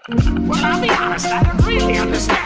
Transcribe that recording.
Well, I'll be honest, I don't really understand.